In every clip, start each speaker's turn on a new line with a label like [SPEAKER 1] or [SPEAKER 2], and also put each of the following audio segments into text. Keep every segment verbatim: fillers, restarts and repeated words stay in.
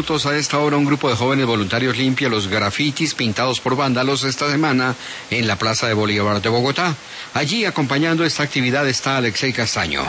[SPEAKER 1] minutos. A esta hora un grupo de jóvenes voluntarios limpia los grafitis pintados por vándalos esta semana en la Plaza de Bolívar de Bogotá. Allí acompañando esta actividad está Alexei Castaño.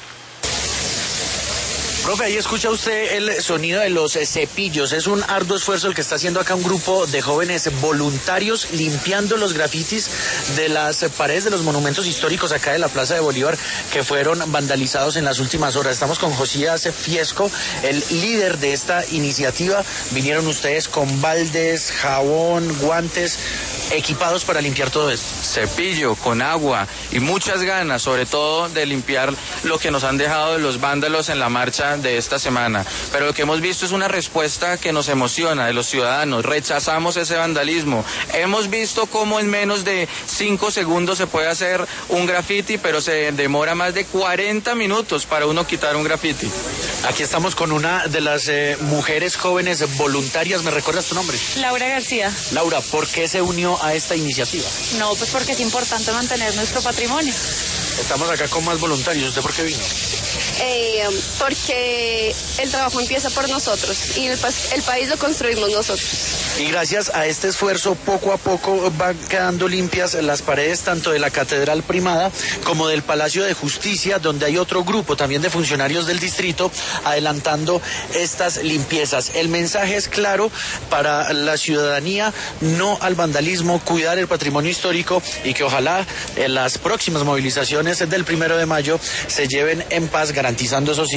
[SPEAKER 2] Profe, ahí escucha usted el sonido de los cepillos. Es un arduo esfuerzo el que está haciendo acá un grupo de jóvenes voluntarios limpiando los grafitis de las paredes de los monumentos históricos acá de la Plaza de Bolívar que fueron vandalizados en las últimas horas. Estamos con Josías Fiesco, el líder de esta iniciativa. Vinieron ustedes con baldes, jabón, guantes, equipados para limpiar todo esto.
[SPEAKER 3] Cepillo, con agua y muchas ganas, sobre todo de limpiar lo que nos han dejado los vándalos en la marcha de esta semana. Pero lo que hemos visto es una respuesta que nos emociona de los ciudadanos. Rechazamos ese vandalismo. Hemos visto cómo en menos de cinco segundos se puede hacer un grafiti, pero se demora más de cuarenta minutos para uno quitar un grafiti.
[SPEAKER 2] Aquí estamos con una de las eh, mujeres jóvenes voluntarias. ¿Me recuerdas tu nombre?
[SPEAKER 4] Laura García.
[SPEAKER 2] Laura, ¿por qué se unió a esta iniciativa?
[SPEAKER 4] No, pues porque es importante mantener nuestro patrimonio.
[SPEAKER 2] Estamos acá con más voluntarios. ¿Usted por qué vino?
[SPEAKER 5] Eh, porque el trabajo empieza por nosotros y el, el país lo construimos nosotros.
[SPEAKER 2] Y gracias a este esfuerzo, poco a poco van quedando limpias las paredes tanto de la Catedral Primada como del Palacio de Justicia, donde hay otro grupo también de funcionarios del distrito adelantando estas limpiezas. El mensaje es claro para la ciudadanía: no al vandalismo, cuidar el patrimonio histórico, y que ojalá en las próximas movilizaciones del primero de mayo se lleven en paz, garantizando eso sí